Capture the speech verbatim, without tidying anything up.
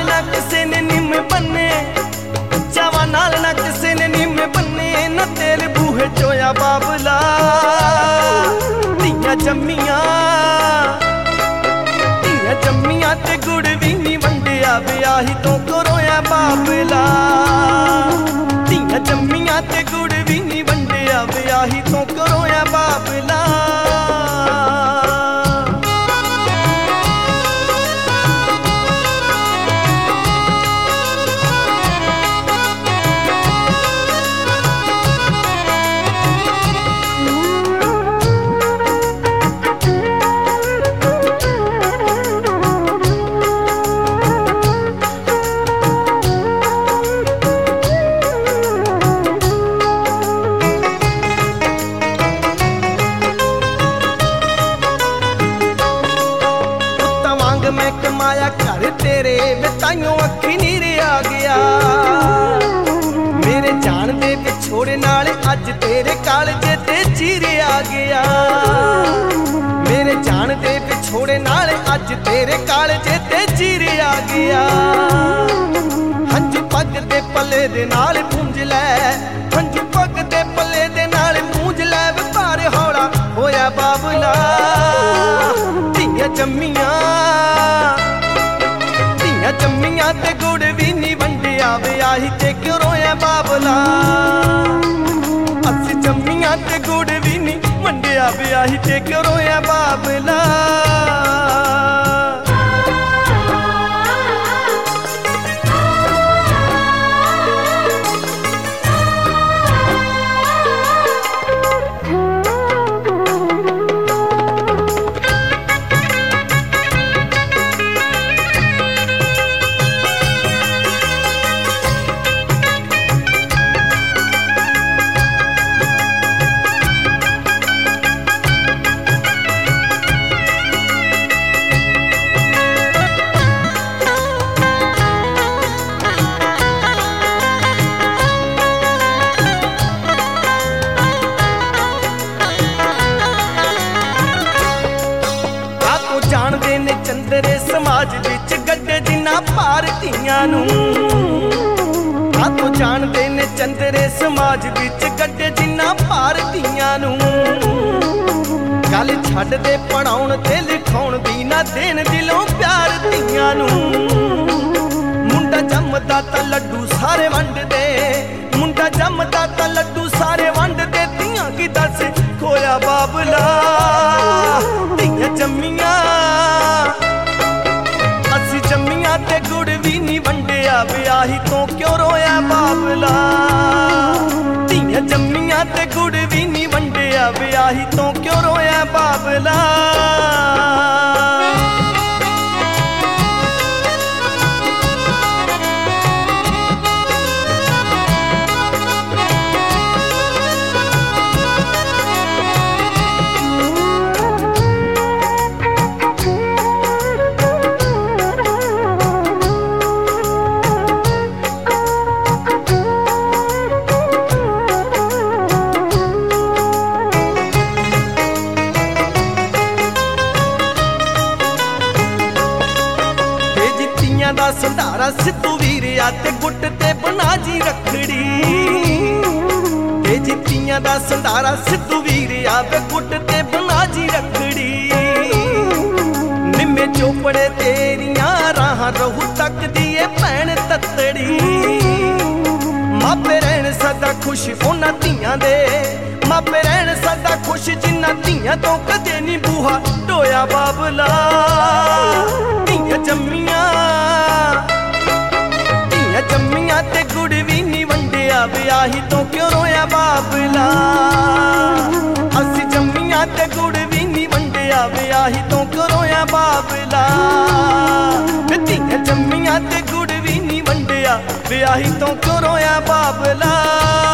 ना किसे ने निम बन्ने, चावा नाल ना किसे ने निम बन्ने, न तेरे बूहे चोया बाबला धीआं जम्मियां, धीआं जम्मियां ते गुड़ भी नहीं वंडिया ब्याही तो करोया बाबला। धीआं जम्मियां ते गुड़ भी नहीं वंडिया ब्याही तो करोया बाबला। मैं कमाया घर तेरे ताइयों अखी नीरे आ गया, मेरे जान दे विछोड़े नाल अज तेरे कालजे ते चीरे आ गया। मेरे जान दे विछोड़े नाल अज तेरे कालजे ते चीरे आ गया। हंझू पग दे पले दे नाल पूंज लै, हंझू पग दे पले दे नाल पूंज लै, व्यापार हौला होया बाबला। धीआं जम्मियां, धीआं जम्मियां ते गुड़ भी नहीं वंडिया ब्याही ते क्यों रोया बाबला। असी जम्मियां ते गुड़ भी नहीं वंडिया ब्याही ते क्यों रोया बाबला। जाणदे ने चंदरे समाज विच गड्डे जिन्ना भार धीआं नूं, आ तो जाणदे ने चंदरे समाज विच गड्डे जिन्ना भार धीआं नूं। गल छड्ड दे पढ़ाउण ते लिखाउण दी, ना देण दिलों प्यार धीआं नूं। मुंडा जम्मदा तां लड्डू सारे वंड दे, मुंडा जम्मदा तां लड्डू सारे वंड दे, धीआं की दस खोया बाबला। धीआं जम्मियां, असी जम्मियां ते गुड़ भी नहीं वंडिया ब्याही तो क्यों रोया बाबला। धीआं जम्मियां ते गुड़ भी नहीं वंडिया ब्याही तो क्यों रोया बाबला। दा संधारा सिद्धू वीरिया ते गुट ते बना जी रखड़ी, ते जित्तियां दा संधारा सिद्धू वीरिया ते गुट ते बना जी रखड़ी। निम्मे चोपड़े तेरियां राह रहू तक दिए भैन तत्तड़ी, मापे रहन सदा खुश उन्हां धीआं दे, मापे रहन सदा खुश जिन्हां धीआं तो कदे नहीं बूहा ढोया बाबला। धीआं जम्मियां, धीआं जम्मियां ते गुड़ भी नहीं वंडिया ब्याही तो क्यों रोया बाबला। असी जम्मियां ते गुड़ भी नहीं वंडिया ब्याही तो क्यों रोया बाबला। धीआं जम्मियां ते गुड़ भी नहीं वंडिया ब्याही तो क्यों रोया बाबला।